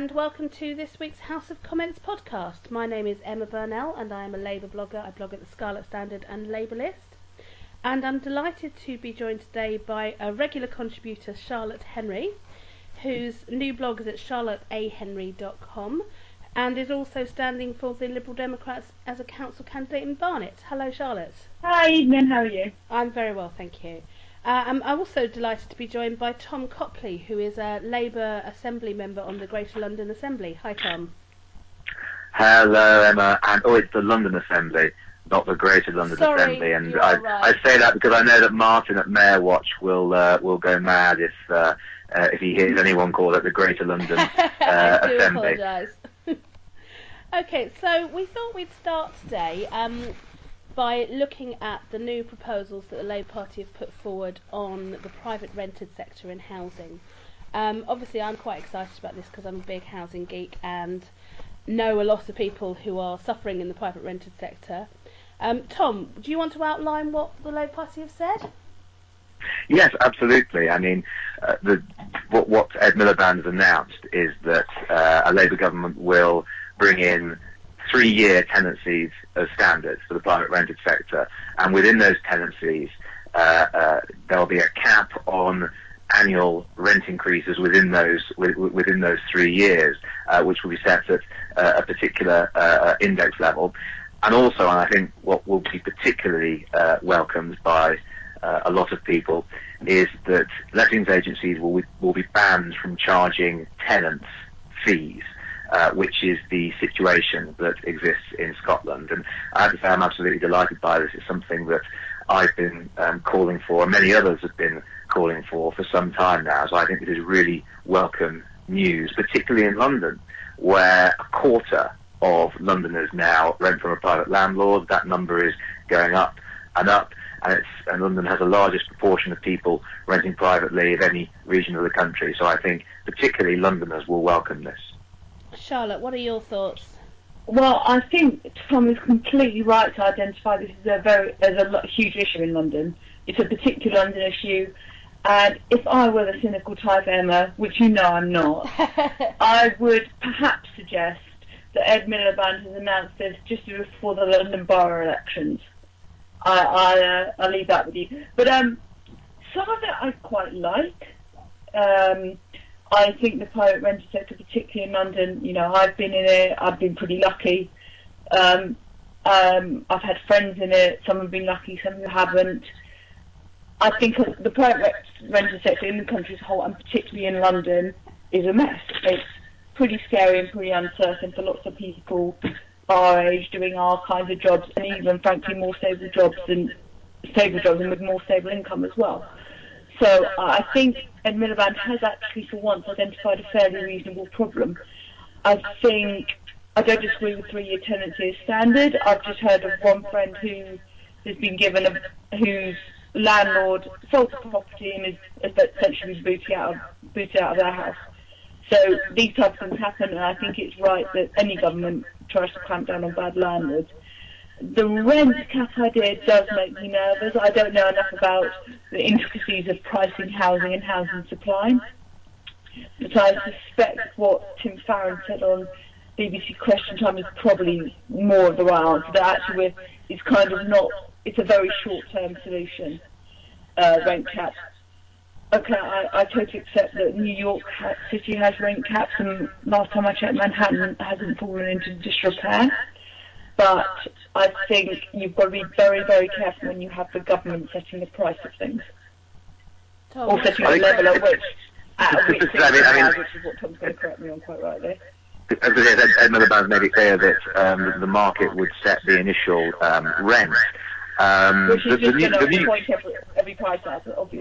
and welcome to this week's House of Comments podcast. My name is Emma Burnell and I am a Labour blogger. I blog at the Scarlet Standard and Labour List. And I'm delighted to be joined today by a regular contributor, Charlotte Henry, whose new blog is at charlotteahenry.com and is also standing for the Liberal Democrats as a council candidate in Barnet. Hello, Charlotte. Hi, evening, how are you? I'm very well, thank you. I'm also delighted to be joined by Tom Copley, who is a Labour Assembly member on the Greater London Assembly. Hi, Tom. Hello, Emma. And it's the London Assembly, not the Greater London Assembly. And I say that because I know that Martin at Mayor Watch will go mad if he hears anyone call it the Greater London Assembly. Apologise. Okay, so we thought we'd start today by looking at the new proposals that the Labour Party have put forward on the private rented sector in housing. Obviously, I'm quite excited about this because I'm a big housing geek and know a lot of people who are suffering in the private rented sector. Tom, do you want to outline what the Labour Party have said? Yes, absolutely. I mean, what Ed Miliband has announced is that a Labour government will bring in 3-year tenancies as standards for the private rented sector, and within those tenancies there'll be a cap on annual rent increases within those 3 years, which will be set at a particular index level. And also, and I think what will be particularly welcomed by a lot of people, is that lettings agencies will be banned from charging tenants fees. Which is the situation that exists in Scotland. And I have to say I'm absolutely delighted by this. It's something that I've been calling for, and many others have been calling for some time now. So I think this is really welcome news, particularly in London, where a quarter of Londoners now rent from a private landlord. That number is going up, and London has the largest proportion of people renting privately of any region of the country. So I think particularly Londoners will welcome this. Charlotte, what are your thoughts? Well, I think Tom is completely right to identify this as a huge issue in London. It's a particular London issue, and if I were the cynical type, Emma, which you know I'm not, I would perhaps suggest that Ed Miliband has announced this just before the London borough elections. I'll leave that with you. But some of it I quite like. I think the private rented sector, particularly in London, I've been in it, I've been pretty lucky. I've had friends in it, some have been lucky, some who haven't. I think the private rented sector in the country as a whole, and particularly in London, is a mess. It's pretty scary and pretty uncertain for lots of people our age doing our kinds of jobs, and even, frankly, more stable jobs and with more stable income as well. So I think Ed Miliband has actually, for once, identified a fairly reasonable problem. I don't disagree with 3-year tenancy as standard. I've just heard of one friend who has been given whose landlord sold the property and is essentially booted out of their house. So these types of things happen, and I think it's right that any government tries to clamp down on bad landlords. The rent cap idea does make me nervous. I don't know enough about the intricacies of pricing housing and housing supply. But I suspect what Tim Farron said on BBC Question Time is probably more of the right answer. That actually it's kind of not, it's a very short-term solution, rent caps. Okay, I totally accept that New York City has rent caps, and last time I checked, Manhattan hasn't fallen into disrepair. But I think you've got to be very, very careful when you have the government setting the price of things. Tom, or setting the level at which which is what Tom's going to correct me on quite rightly. As Ed Miliband made it clear that the market would set the initial rent. Which is just going to point every price out, obviously.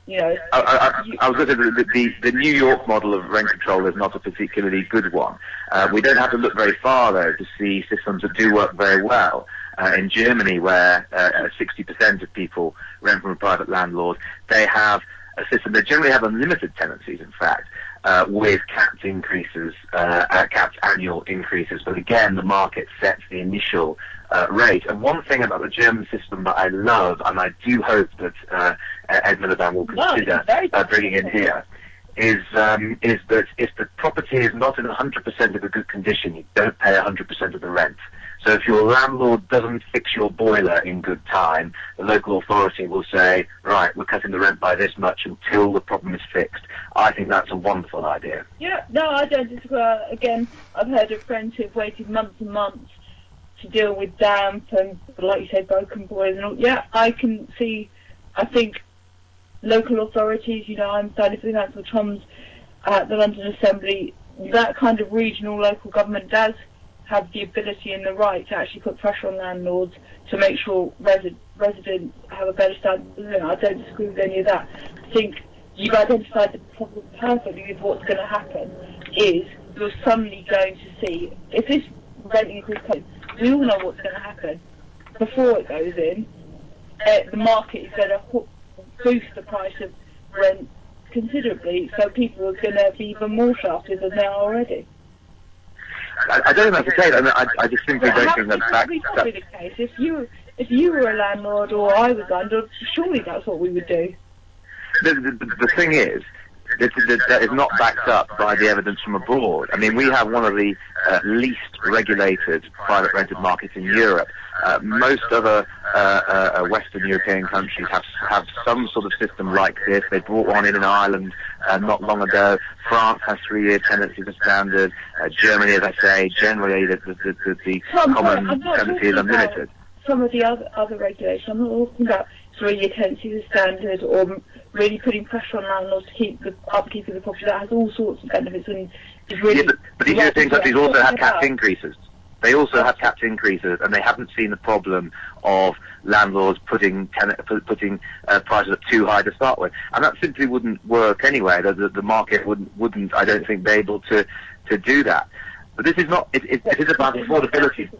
I was going to say the New York model of rent control is not a particularly good one. We don't have to look very far, though, to see systems that do work very well. In Germany, where 60% of people rent from a private landlord, they have a system. They generally have unlimited tenancies, in fact, with capped increases, capped annual increases. But again, the market sets the initial rate. And one thing about the German system that I love, and I do hope that Ed Miliband will consider bringing in here, is that if the property is not in 100% of a good condition, you don't pay 100% of the rent. So if your landlord doesn't fix your boiler in good time, the local authority will say, right, we're cutting the rent by this much until the problem is fixed. I think that's a wonderful idea. Yeah, no, I don't disagree. Again, I've heard of friends who've waited months and months to deal with damp and, like you say, broken boilers and all. Yeah, I can see, I think local authorities, I'm standing for the Council of Toms at the London Assembly, that kind of regional local government does have the ability and the right to actually put pressure on landlords to make sure residents have a better standard of living. I don't disagree with any of that. I think you've identified the problem perfectly with what's going to happen is you're suddenly going to see, if this rent increase comes, we all know what's going to happen. Before it goes in, the market is going to boost the price of rent considerably, so people are going to be even more shafted than they are already. I don't think that's the case. I just simply don't think that's not be the case. If you were a landlord or I was a landlord, surely that's what we would do. The thing is, that is not backed up by the evidence from abroad. I mean, we have one of the least regulated private rented markets in Europe. Most other Western European countries have some sort of system like this. They brought one in Ireland not long ago. France has 3-year tenancy as standard. Germany, as I say, generally the common tenancy is unlimited. Some of the other regulations, I'm not talking about 3-year tenancy as standard or really putting pressure on landlords to keep the upkeep of the property. That has all sorts of benefits and is really... Yeah, but these European countries also have capped increases. They also have capped increases, and they haven't seen the problem of landlords putting prices up too high to start with, and that simply wouldn't work anyway. The market wouldn't, I don't think, be able to do that. But this is not. It is about affordability.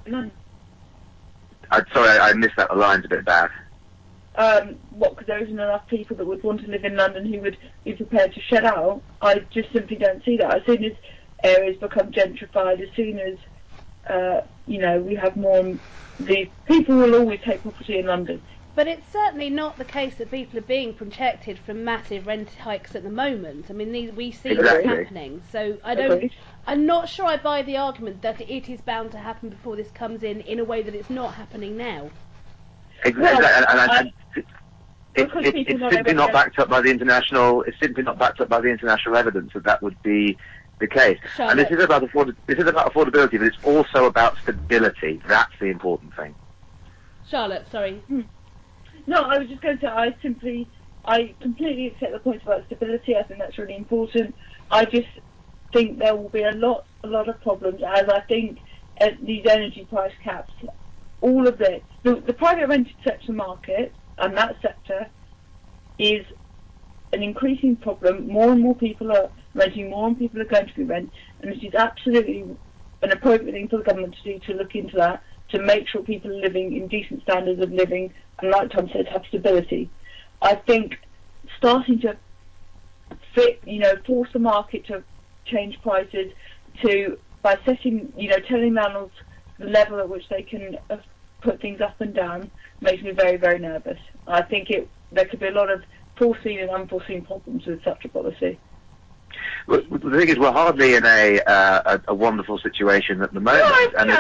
Sorry, I missed that. The line's a bit bad. Because there isn't enough people that would want to live in London who would be prepared to shed out. I just simply don't see that. As soon as areas become gentrified, as soon as we have more, the people will always take property in London. But it's certainly not the case that people are being protected from massive rent hikes at the moment. I mean, we see this happening. So I'm not sure I buy the argument that it is bound to happen before this comes in a way that it's not happening now. Exactly, it's simply not backed up by the international. It's simply not backed up by the international evidence that would be the case. Charlotte. And this is about affordability, but it's also about stability. That's the important thing. Charlotte, sorry. No, I was just going to say I completely accept the point about stability. I think that's really important. I just think there will be a lot of problems, as I think these energy price caps, all of this, the private rented sector market and that sector is an increasing problem. More and more people are renting, more and people are going to be rent, and it is absolutely an appropriate thing for the government to do to look into that, to make sure people are living in decent standards of living, and like Tom said, have stability. I think starting to force the market to change prices by setting, telling landlords the level at which they can put things up and down makes me very, very nervous. I think there could be a lot of foreseen and unforeseen problems with such a policy. Well, the thing is, we're hardly in a wonderful situation at the moment, and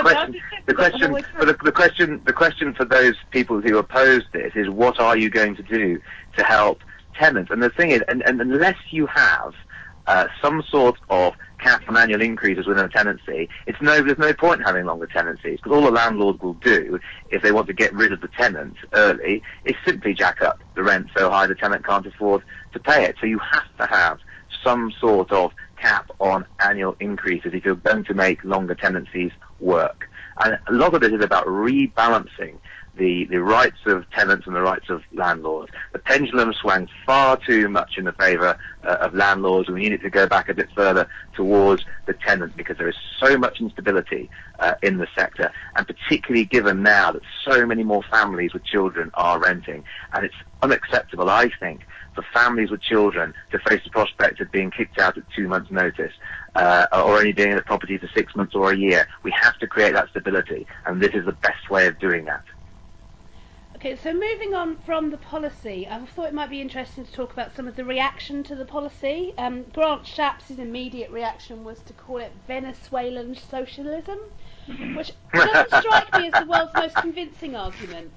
the question for those people who oppose this is, what are you going to do to help tenants? And the thing is, and unless you have some sort of cap on annual increases within a tenancy, there's no point in having longer tenancies, because all the landlord will do, if they want to get rid of the tenant early, is simply jack up the rent so high the tenant can't afford to pay it. So you have to have some sort of cap on annual increases if you're going to make longer tenancies work. And a lot of it is about rebalancing the rights of tenants and the rights of landlords. The pendulum swung far too much in the favour of landlords, and we need it to go back a bit further towards the tenant, because there is so much instability in the sector, and particularly given now that so many more families with children are renting. And it's unacceptable, I think, for families with children to face the prospect of being kicked out at 2 months' notice, or only being in a property for 6 months or a year. We have to create that stability, and this is the best way of doing that. Okay, so moving on from the policy, I thought it might be interesting to talk about some of the reaction to the policy. Grant Shapps' immediate reaction was to call it Venezuelan socialism, which doesn't strike me as the world's most convincing argument.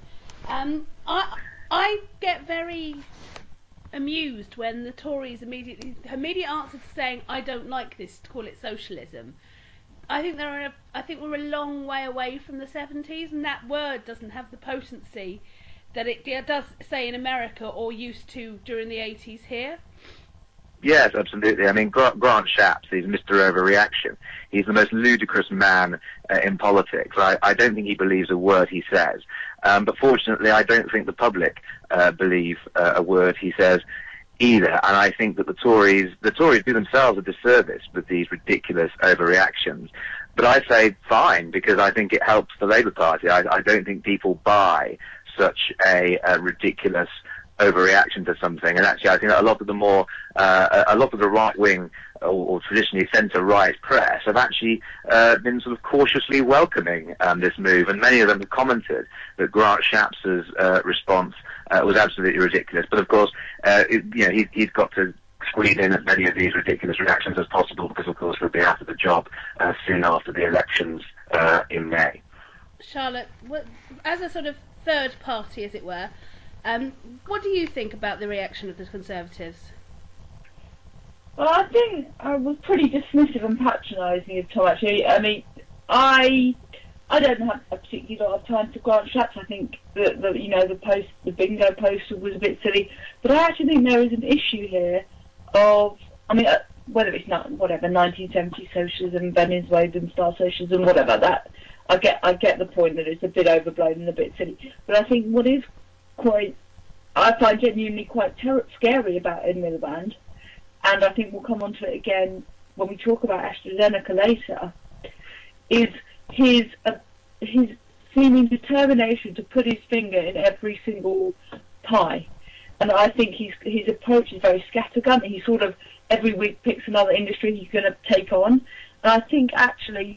I get very amused when the Tories immediate answer to saying I don't like this to call it socialism. I think we're a long way away from the 70s, and that word doesn't have the potency that it does, say, in America or used to during the 80s here. Yes, absolutely. I mean, Grant Shapps is Mr. Overreaction. He's the most ludicrous man in politics. I don't think he believes a word he says. But fortunately, I don't think the public believe a word he says either. And I think that the Tories do themselves a disservice with these ridiculous overreactions. But I say fine, because I think it helps the Labour Party. I don't think people buy such a ridiculous overreaction to something. And actually, I think that a lot of the right wing or traditionally centre-right press have actually been sort of cautiously welcoming this move, and many of them have commented that Grant Shapps' response was absolutely ridiculous. But of course, he's got to squeeze in as many of these ridiculous reactions as possible, because of course he'll be out of the job soon after the elections in May. Charlotte, as a sort of third party, as it were, what do you think about the reaction of the Conservatives? Well, I think I was pretty dismissive and patronising of Tom, actually. I mean, I don't have a particular lot of time for Grant Shapps. I think that the bingo poster was a bit silly, but I actually think there is an issue here of, I mean, whether it's not 1970s socialism, Venezuelan style socialism, whatever that. I get the point that it's a bit overblown and a bit silly, but I think what is I find genuinely quite scary about Ed Miliband, and I think we'll come on to it again when we talk about AstraZeneca later, is his seeming determination to put his finger in every single pie. And I think his approach is very scattergun. He sort of every week picks another industry he's going to take on, and I think actually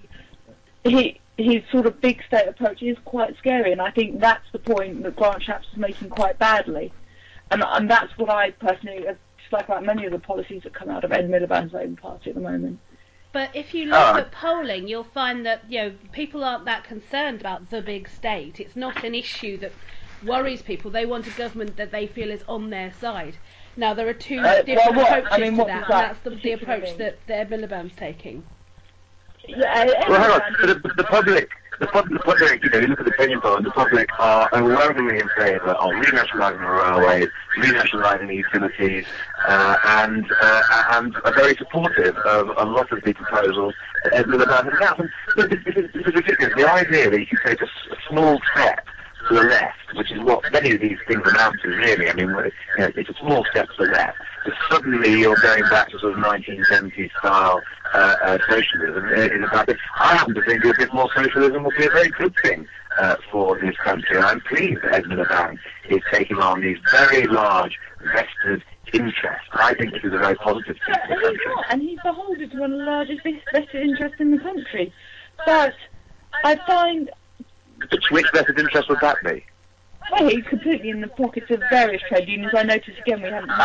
his sort of big state approach is quite scary, and I think that's the point that Grant Shapps is making quite badly. And that's what I personally dislike about many of the policies that come out of Ed Miliband's Labour Party at the moment. But if you look at polling, you'll find that people aren't that concerned about the big state. It's not an issue that worries people. They want a government that they feel is on their side. Now, there are two different approaches to that, and that's the approach that Ed Miliband's taking. Yeah, well, hang on. The public, you look at the opinion poll, and the public are overwhelmingly in favour of renationalising the railways, renationalising the utilities, and are very supportive of a lot of the proposals that Ed Miliband has announced. But this is ridiculous. The idea that you can take a small step to the left, which is what many of these things amount to, really. I mean, it's a small step to the left. But suddenly you're going back to sort of 1970s style socialism. I happen to think a bit more socialism would be a very good thing for this country. And I'm pleased that Ed Miliband is taking on these very large vested interests. I think this is a very positive thing for the country. And he's beholden to one of the largest vested interests in the country. But I find... Which vested interest would that be? Well, he's completely in the pockets of various trade unions. I noticed again we haven't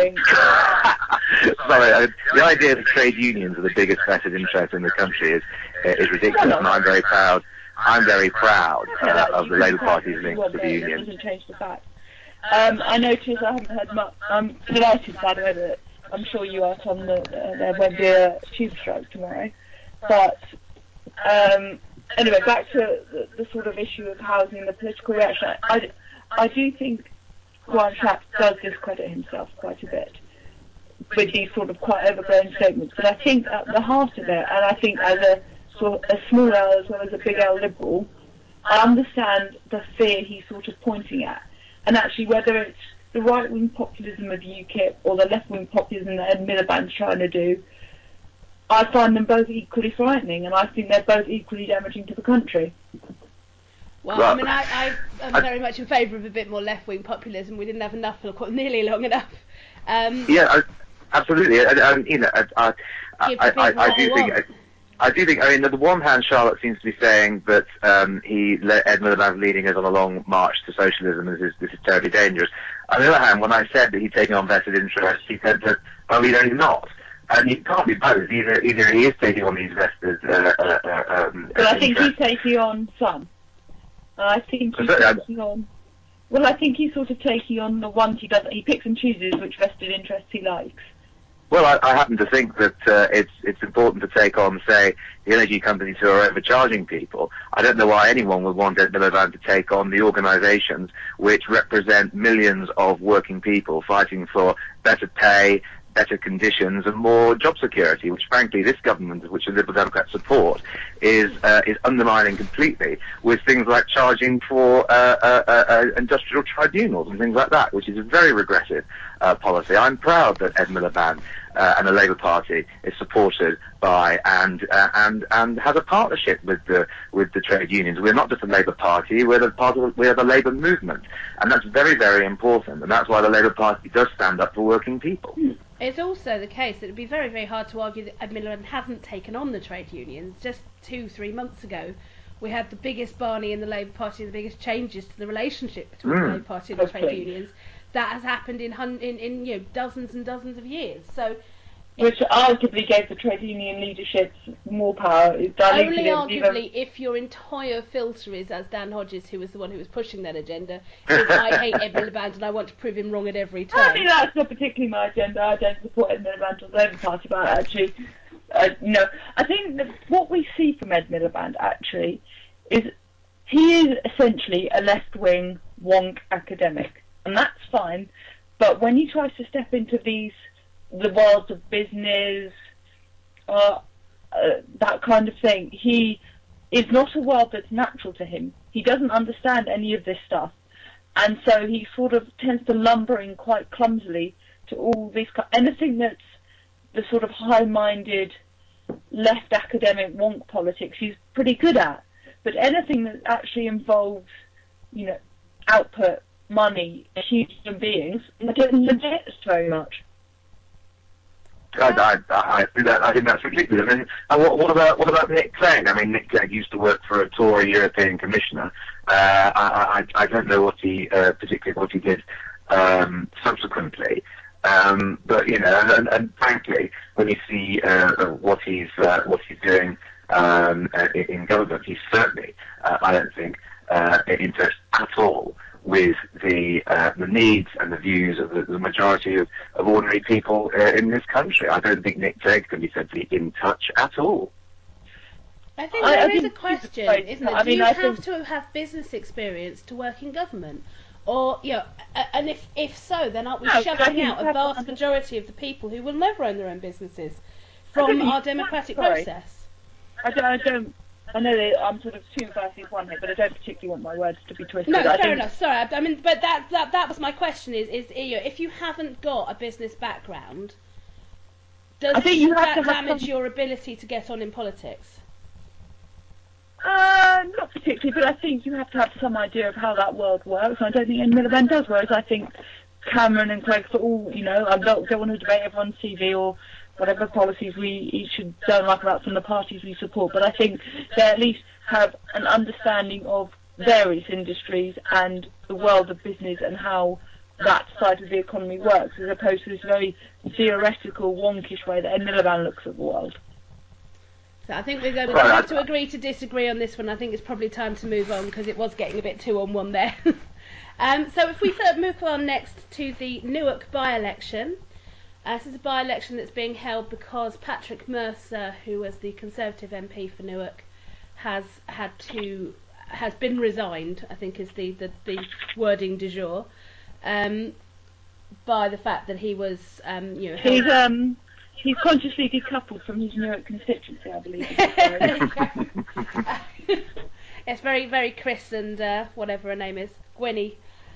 Sorry, the idea that trade unions are the biggest vested interest in the country is ridiculous, and I'm very proud. I'm very proud of the Labour Party's links to the union. It doesn't change the fact. I noticed I haven't heard much. I'm delighted, by the way, that I'm sure you are, Tom, that there won't be a tube strike tomorrow. But anyway, back to the sort of issue of housing and the political reaction. I do think Grant Shapps does discredit himself quite a bit with these sort of quite overblown statements. But I think at the heart of it, and I think as a small L as well as a big L liberal, I understand the fear he's sort of pointing at. And actually, whether it's the right-wing populism of UKIP or the left-wing populism that Ed Miliband's trying to do, I find them both equally frightening, and I think they're both equally damaging to the country. Well, I mean, I'm very much in favour of a bit more left-wing populism. We didn't have enough for nearly long enough. Yeah, absolutely. I do think. I do think, I mean, on the one hand, Charlotte seems to be saying that Ed Miliband's leading us on a long march to socialism, and this is terribly dangerous. On the other hand, when I said that he's taking on vested interests, he said that, well, he's not. And it can't be both. Either he is taking on these vested but I think he's taking on some. I think he's taking on... Well, I think he's sort of taking on the ones he doesn't... He picks and chooses which vested interests he likes. Well, I happen to think that it's important to take on, say, the energy companies who are overcharging people. I don't know why anyone would want Ed Miliband to take on the organisations which represent millions of working people fighting for better pay, better conditions and more job security, which frankly this government, which the Liberal Democrats support, is undermining completely with things like charging for industrial tribunals and things like that, which is a very regressive policy. I'm proud that Ed Miliband and the Labour Party is supported by and has a partnership with the trade unions. We're not just a Labour Party; we're the Labour movement, and that's very, very important. And that's why the Labour Party does stand up for working people. It's also the case that it would be very, very hard to argue that Ed Miliband hasn't taken on the trade unions. Just 2-3 months ago, we had the biggest Barney in the Labour Party, the biggest changes to the relationship between the Labour Party and the trade unions. That has happened in dozens and dozens of years. So, which arguably gave the trade union leadership more power. Only arguably if your entire filter is, as Dan Hodges, who was the one who was pushing that agenda, is I hate Ed Miliband and I want to prove him wrong at every turn. I mean, that's not particularly my agenda. I don't support Ed Miliband or the Labour Party, but actually, no. I think that what we see from Ed Miliband, actually, is he is essentially a left-wing wonk academic. And that's fine, but when he tries to step into the worlds of business, that kind of thing, he is not a world that's natural to him. He doesn't understand any of this stuff, and so he sort of tends to lumber in quite clumsily to all these anything that's the sort of high-minded left academic wonk politics he's pretty good at, but anything that actually involves, output, money, human beings, I don't get this very much. I think that's ridiculous. I mean, what about Nick Clegg? I mean, Nick Clegg used to work for a Tory European Commissioner. I don't know what he particularly what he did subsequently. But and frankly, when you see what he's doing in government, he's certainly, I don't think, interested at all with the needs and the views of the majority of ordinary people in this country. I don't think Nick Clegg can be said to be in touch at all. I think there is a question, isn't it? Do you have to have business experience to work in government? Or, and if so, then aren't we shutting out a vast majority of the people who will never own their own businesses from our democratic process? I know that I'm sort of two versus one here, but I don't particularly want my words to be twisted. No, fair enough. Sorry, I mean, but that was my question: is if you haven't got a business background, does that damage your ability to get on in politics? Not particularly, but I think you have to have some idea of how that world works. And I don't think Ed Miliband does. Whereas I think Cameron and Clegg, for all I don't want to debate everyone's CV or whatever policies we each don't like about some of the parties we support, but I think they at least have an understanding of various industries and the world of business and how that side of the economy works, as opposed to this very theoretical, wonkish way that Ed Miliband looks at the world. So I think we're going to have to agree to disagree on this one. I think it's probably time to move on because it was getting a bit 2-on-1 there. So if we sort of move on next to the Newark by-election. This is a by-election that's being held because Patrick Mercer, who was the Conservative MP for Newark, has been resigned, I think is the wording du jour, by the fact that he was he's consciously decoupled from his Newark constituency, I believe. It's very, very Chris and whatever her name is, Gwenny.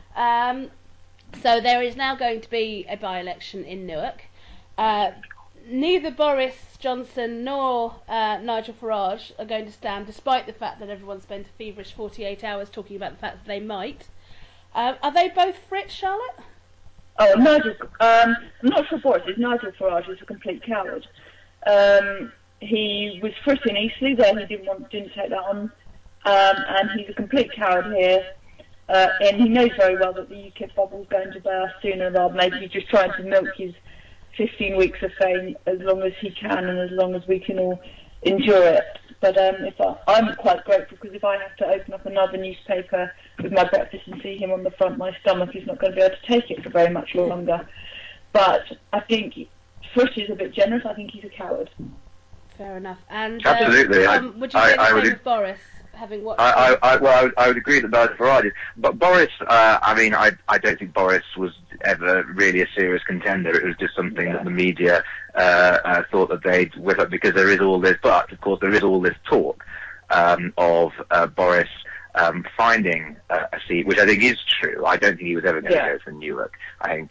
So there is now going to be a by-election in Newark. Neither Boris Johnson nor Nigel Farage are going to stand, despite the fact that everyone spent a feverish 48 hours talking about the fact that they might. Are they both for it, Charlotte? Oh, Nigel. I'm not sure Boris is. Nigel Farage is a complete coward. he was first in Eastleigh, there he didn't take that on, and he's a complete coward here. And he knows very well that the UKIP bubble's going to burst sooner rather than later. He's just trying to milk his 15 weeks of fame as long as he can and as long as we can all endure it. But I'm quite grateful, because if I have to open up another newspaper with my breakfast and see him on the front, my stomach is not going to be able to take it for very much longer. But I think Frisch is a bit generous. I think he's a coward. Fair enough. And absolutely. Would you say the same with Boris? Having watched I would agree that there's a variety. But Boris, I don't think Boris was ever really a serious contender. It was just something that the media thought that they'd whip up, because there is all this. But of course, there is all this talk of Boris finding a seat, which I think is true. I don't think he was ever going to go for Newark. I think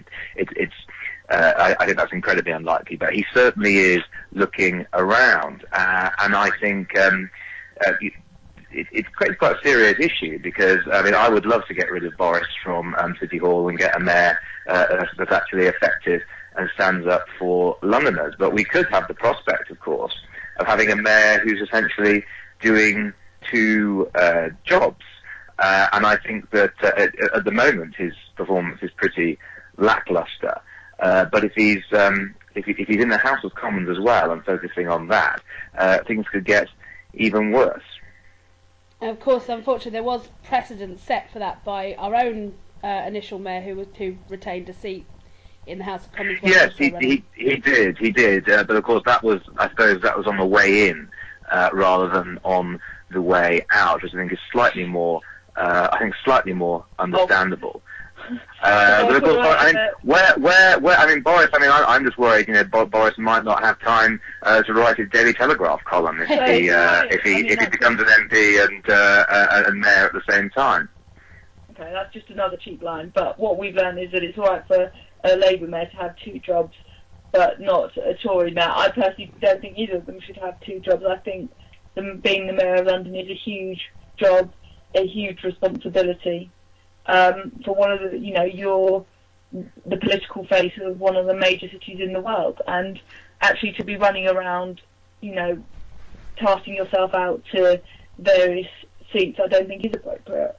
I think that's incredibly unlikely. But he certainly is looking around, and I think. It's quite a serious issue, because I would love to get rid of Boris from City Hall and get a mayor that's actually effective and stands up for Londoners. But we could have the prospect, of course, of having a mayor who's essentially doing two jobs. And I think that at the moment his performance is pretty lackluster. But if he's in the House of Commons as well and focusing on that, things could get even worse. Of course, unfortunately, there was precedent set for that by our own initial mayor, who retained a seat in the House of Commons. Yes, he did. But of course, I suppose that was on the way in rather than on the way out, which I think is slightly more understandable. But of course, Boris. I'm just worried. Boris might not have time to write his Daily Telegraph column if he becomes an MP and mayor at the same time. Okay, that's just another cheap line. But what we've learned is that it's all right for a Labour mayor to have two jobs, but not a Tory mayor. I personally don't think either of them should have two jobs. I think being the mayor of London is a huge job, a huge responsibility. For one of you're the political face of one of the major cities in the world, and actually to be running around, tasking yourself out to various seats, I don't think is appropriate.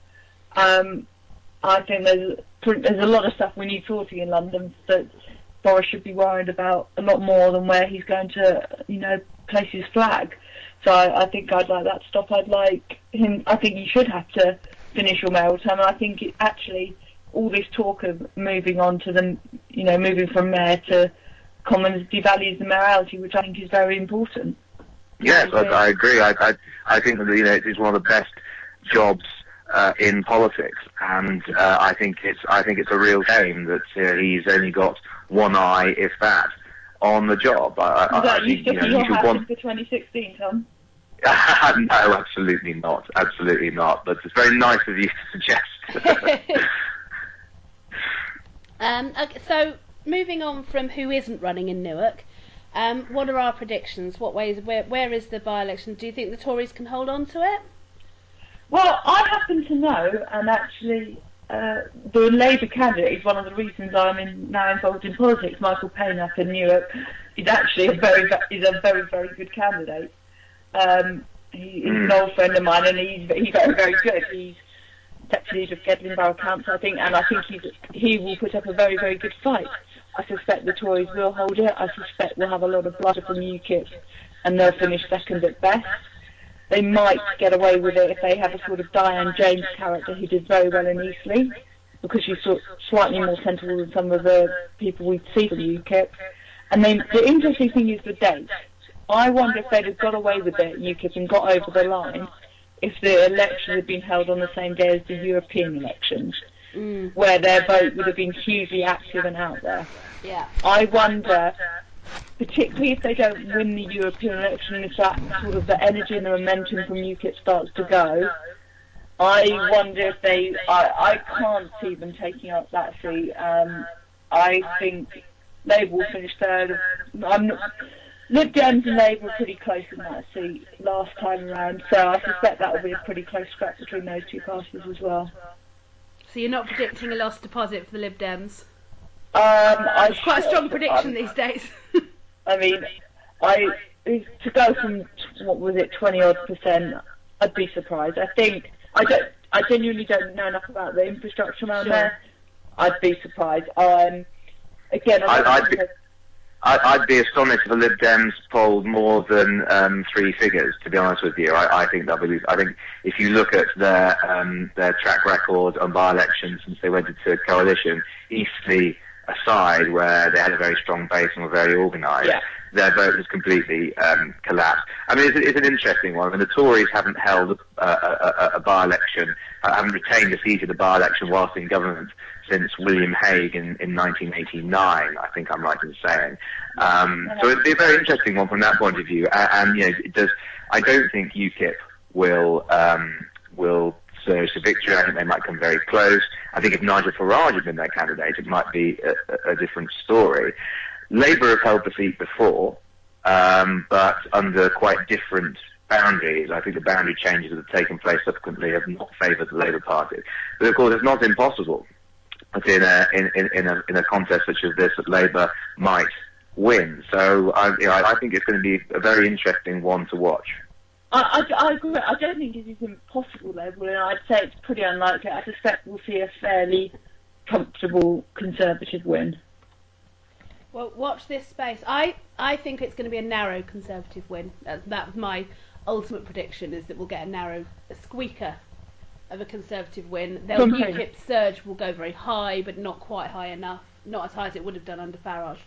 I think there's a lot of stuff we need sorting in London that Boris should be worried about a lot more than where he's going to, place his flag. So I think I'd like that to stop. I'd like him. I think you should have to finish your mayoral term, and I think all this talk of moving on to moving from mayor to Commons devalues the mayoralty, which I think is very important. Yes, I agree. I think that it is one of the best jobs in politics, and I think it's a real shame that he's only got one eye, if that, on the job. I think you should want for 2016, Tom. No, absolutely not. Absolutely not. But it's very nice of you to suggest. Okay, so moving on from who isn't running in Newark, what are our predictions? Where is the by-election? Do you think the Tories can hold on to it? Well, I happen to know, and actually the Labour candidate is one of the reasons I'm now involved in politics. Michael Payne up in Newark is actually a very, very good candidate. He's an old friend of mine, and he's very, very good. He's deputy leader of Gedling Borough Council, I think, and I think he will put up a very, very good fight. I suspect the Tories will hold it. I suspect we'll have a lot of blood from UKIP, and they'll finish second at best. They might get away with it if they have a sort of Diane James character who did very well in Eastleigh, because she's slightly more sensible than some of the people we see from UKIP. And then the interesting thing is the date. I wonder if they'd have got away with it, UKIP, and got over the line if the election had been held on the same day as the European elections, where their vote would have been hugely active and out there. Yeah. I wonder, particularly if they don't win the European election, and if that sort of the energy and the momentum from UKIP starts to go, I wonder if I can't see them taking up that seat. I think Labour will finish third. Lib Dems and Labour were pretty close in that seat last time around, so I suspect that will be a pretty close scrap between those two parties as well. So you're not predicting a lost deposit for the Lib Dems? It's quite a strong prediction these days. I mean, I to go from, what was it, 20-odd%, I'd be surprised. I genuinely don't know enough about the infrastructure around there. I'd be surprised. Again, I'd be astonished if the Lib Dems polled more than 3 figures. To be honest with you, I think if you look at their track record on by-elections since they went into coalition, Eastleigh aside, where they had a very strong base and were very organised, their vote has completely collapsed. I mean, it's an interesting one. I mean, the Tories haven't held a by-election, haven't retained a seat at a by-election whilst in government since William Hague in 1989, I think I'm right in saying. So it'd be a very interesting one from that point of view. And I don't think UKIP will surge to victory. I think they might come very close. I think if Nigel Farage had been their candidate, it might be a different story. Labour have held the seat before, but under quite different boundaries. I think the boundary changes that have taken place subsequently have not favoured the Labour Party. But of course, it's not impossible that in a contest such as this that Labour might win. So I think it's going to be a very interesting one to watch. I agree. I don't think it is impossible, though, and I'd say it's pretty unlikely. I suspect we'll see a fairly comfortable Conservative win. Well, watch this space. I think it's going to be a narrow Conservative win. That's my ultimate prediction, is that we'll get a squeaker of a Conservative win. The UKIP surge will go very high, but not quite high enough. Not as high as it would have done under Farage.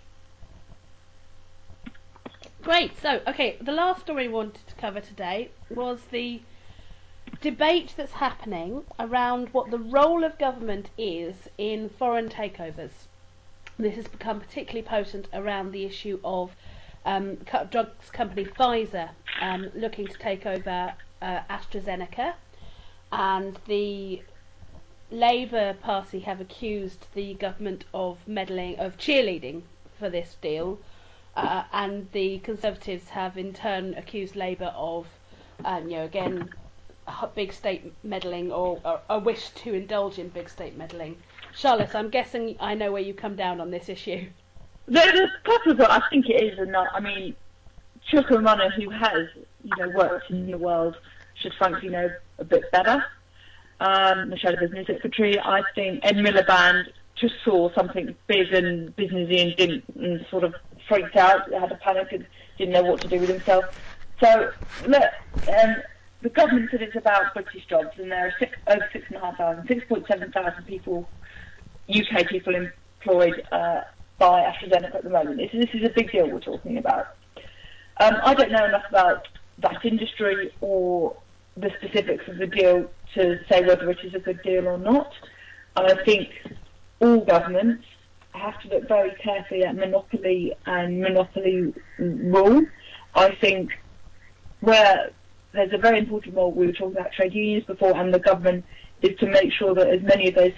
Great. So, okay, the last story we wanted to cover today was the debate that's happening around what the role of government is in foreign takeovers. This has become particularly potent around the issue of drugs company Pfizer looking to take over AstraZeneca, and the Labour Party have accused the government of cheerleading for this deal, and the Conservatives have in turn accused Labour of, again, big state meddling or a wish to indulge in big state meddling. Charlotte, I'm guessing I know where you come down on this issue. There's a couple of, I think it is enough. I mean, Chuka Umunna, who has, worked in the world, should frankly know a bit better. The Shadow Business Secretary, I think Ed Miliband just saw something big and businessy and didn't sort of freaked out, had a panic and didn't know what to do with himself. So, look, the government said it's about British jobs, and there are over 6.7 thousand people, UK people employed by AstraZeneca at the moment. This is a big deal we're talking about. I don't know enough about that industry or the specifics of the deal to say whether it is a good deal or not. I think all governments have to look very carefully at monopoly and monopoly rule. I think where there's a very important role, we were talking about trade unions before, and the government is to make sure that as many of those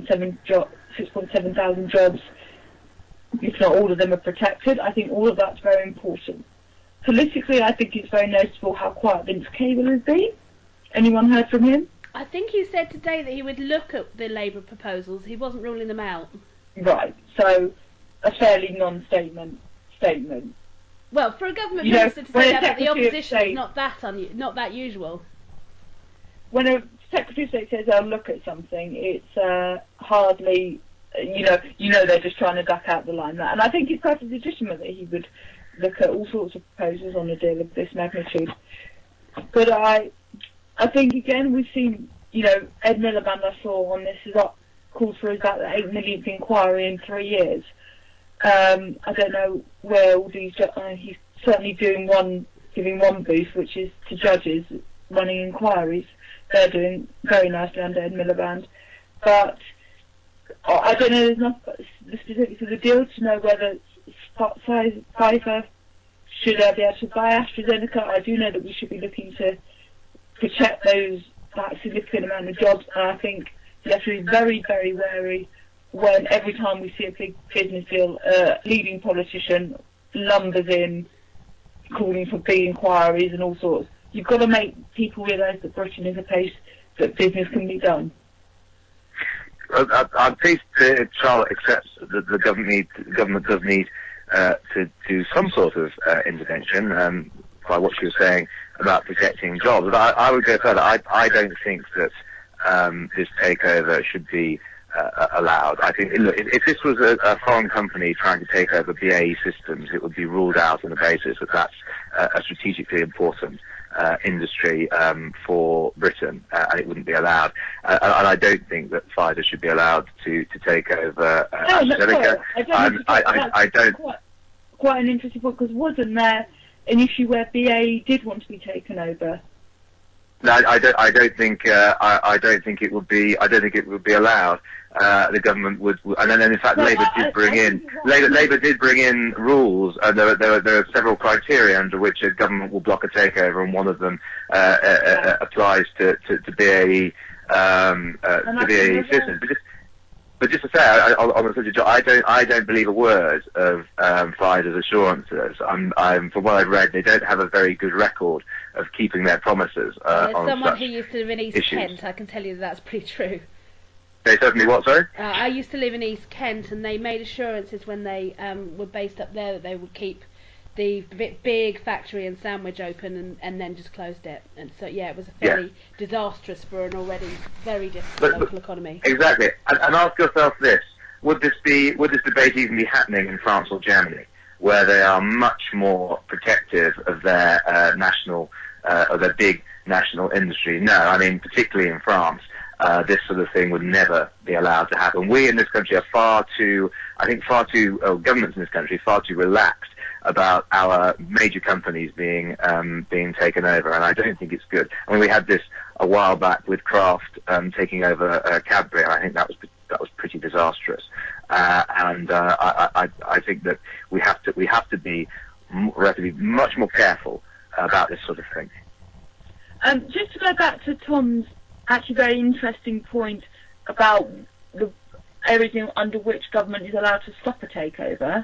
6.7 thousand jobs, if not all of them, are protected. I think all of that's very important. Politically, I think it's very noticeable how quiet Vince Cable has been. Anyone heard from him? I think he said today that he would look at the Labour proposals. He wasn't ruling them out. Right, so a fairly non-statement statement. Well, for a government minister to say that about the opposition is not that usual. When a Secretary of State says, "I'll look at something," it's hardly, they're just trying to duck out the limelight. And I think it's perfectly legitimate that he would look at all sorts of proposals on a deal of this magnitude. But I think, again, we've seen, Ed Miliband, I saw on this, is called for about the 8 millionth inquiry in 3 years. I don't know where all these, he's certainly giving one boost, which is to judges running inquiries. They're doing very nicely under Ed Miliband. But I don't know enough the specifics of the deal to know whether Pfizer should be able to buy AstraZeneca. I do know that we should be looking to protect that significant amount of jobs, and I think you have to be very, very wary when every time we see a big business deal, a leading politician lumbers in, calling for big inquiries and all sorts. You've got to make people realise that Britain is a place that business can be done. I'm pleased that Charlotte accepts that the government does need to some sort of intervention by what she was saying about protecting jobs. But I would go further. I don't think that this takeover should be allowed. I think, look, if this was a foreign company trying to take over BAE Systems, it would be ruled out on the basis that that's a strategically important industry for Britain, and it wouldn't be allowed. And I don't think that Pfizer should be allowed to take over AstraZeneca. I don't. Quite an interesting point, because wasn't there an issue where BAE did want to be taken over? No, I don't think it would be. I don't think it would be allowed. The government would, and then in fact, Labour did bring in rules. There are several criteria under which a government will block a takeover, and one of them applies to BAE Systems. But just to say, on the subject, I don't believe a word of Pfizer's assurances. From what I've read, they don't have a very good record of keeping their promises. As on someone such who used to live in East issues. Kent, I can tell you that that's pretty true. They certainly what, sorry? I used to live in East Kent, and they made assurances when they were based up there that they would keep the big factory in Sandwich open, and then just closed it. And so, yeah, it was fairly disastrous for an already very difficult local economy. Exactly. And ask yourself this: would this debate even be happening in France or Germany, where they are much more protective of their of their big national industry? No, I mean, particularly in France. This sort of thing would never be allowed to happen. We in this country are governments in this country are far too relaxed about our major companies being taken over, and I don't think it's good. I mean, we had this a while back with Kraft taking over Cadbury, and I think that was pretty disastrous. And I think that we have to be much more careful about this sort of thing. Just to go back to Tom's actually very interesting point about the everything under which government is allowed to stop a takeover.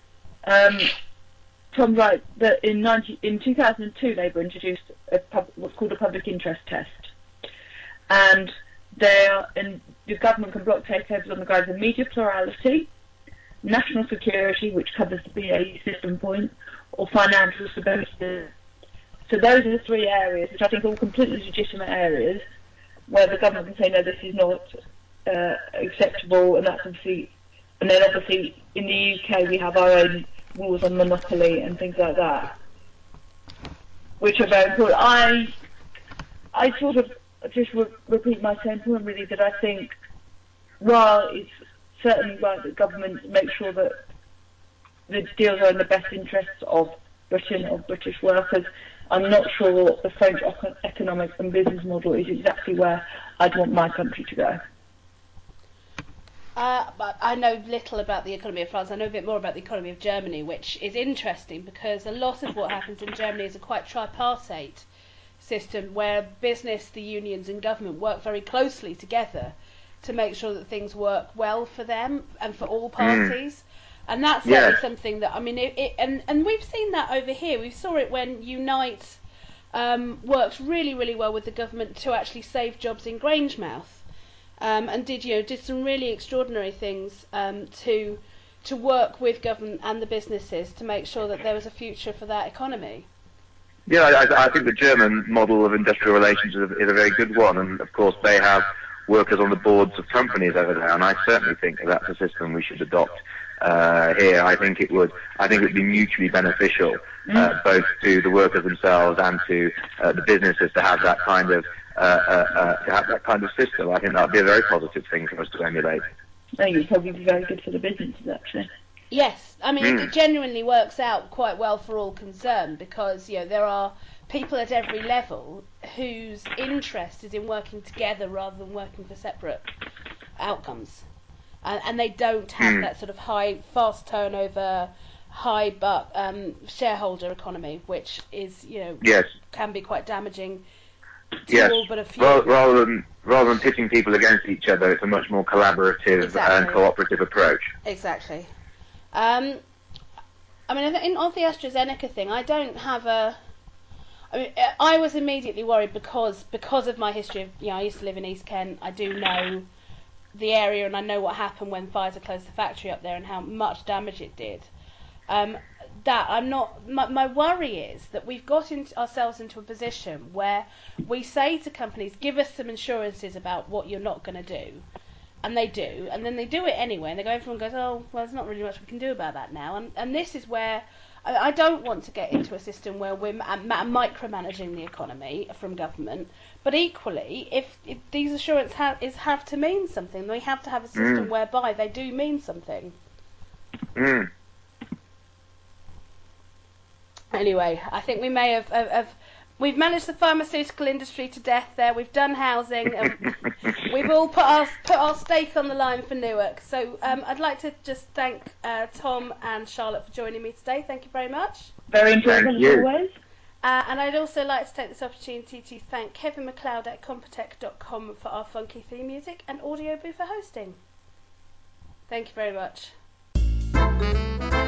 Tom's right that in 2002 Labour introduced what's called a public interest test, and the government can block takeovers on the grounds of media plurality, national security, which covers the BAE System point, or financial stability. So those are the three areas, which I think are all completely legitimate areas, where the government can say, no, this is not acceptable, and that's obviously, and then obviously in the UK we have our own rules on monopoly and things like that, which are very important. I sort of just repeat my same point really, that I think while it's certainly right that government make sure that the deals are in the best interests of Britain, of British workers, I'm not sure the French economic and business model is exactly where I'd want my country to go. But I know little about the economy of France. I know a bit more about the economy of Germany, which is interesting because a lot of what happens in Germany is a quite tripartite system where business, the unions and government work very closely together to make sure that things work well for them and for all parties. And that's certainly something that, I mean, and we've seen that over here. We saw it when Unite worked really, really well with the government to actually save jobs in Grangemouth, and did some really extraordinary things to work with government and the businesses to make sure that there was a future for that economy. Yeah, I think the German model of industrial relations is a very good one, and of course they have workers on the boards of companies over there, and I certainly think that's a system we should adopt here. I think it would be mutually beneficial, both to the workers themselves and to the businesses to have that kind of system. I think that would be a very positive thing for us to emulate. I think it would probably be very good for the businesses, actually. Yes, I mean it genuinely works out quite well for all concerned because there are people at every level whose interest is in working together rather than working for separate outcomes. And they don't have that sort of high, fast turnover, high but shareholder economy, which is, can be quite damaging to all but a few. Rather than pitting people against each other, it's a much more collaborative and cooperative approach. Exactly. I mean, on the AstraZeneca thing, I don't have a. I mean, I was immediately worried because of my history of, I used to live in East Kent. I do know the area and I know what happened when Pfizer closed the factory up there and how much damage it did. That I'm not. My worry is that we've got ourselves into a position where we say to companies, "Give us some assurances about what you're not going to do," and they do, and then they do it anyway, and they go. Everyone goes, "Oh, well, there's not really much we can do about that now." And this is where I don't want to get into a system where we're micromanaging the economy from government. But equally, if these assurances have to mean something, then we have to have a system whereby they do mean something. Anyway, I think we may have we've managed the pharmaceutical industry to death there. We've done housing. We've all put our stake on the line for Newark. So I'd like to just thank Tom and Charlotte for joining me today. Thank you very much. Very enjoyable as always. And I'd also like to take this opportunity to thank Kevin MacLeod at Compotech.com for our funky theme music and Audioboo for hosting. Thank you very much.